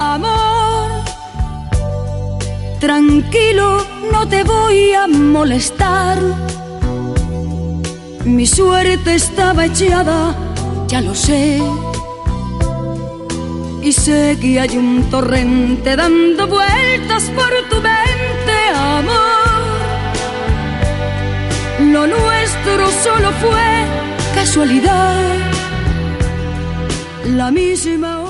Amor, tranquilo, no te voy a molestar. Mi suerte estaba echada, ya lo sé. Y sé que hay un torrente dando vueltas por tu mente, amor. Lo nuestro solo fue casualidad, la misma